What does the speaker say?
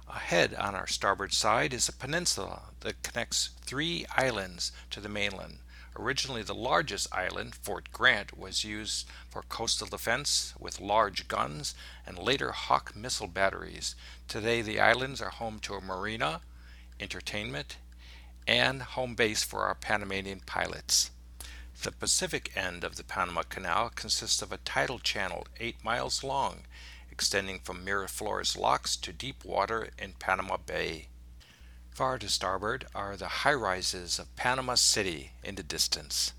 Ahead on our starboard side is a peninsula that connects three islands to the mainland. Originally, the largest island, Fort Grant, was used for coastal defense with large guns and later Hawk missile batteries. Today, the islands are home to a marina, entertainment, and home base for our Panamanian pilots. The Pacific end of the Panama Canal consists of a tidal channel 8 miles long, extending from Miraflores locks to deep water in Panama Bay. Far to starboard are the high rises of Panama City in the distance.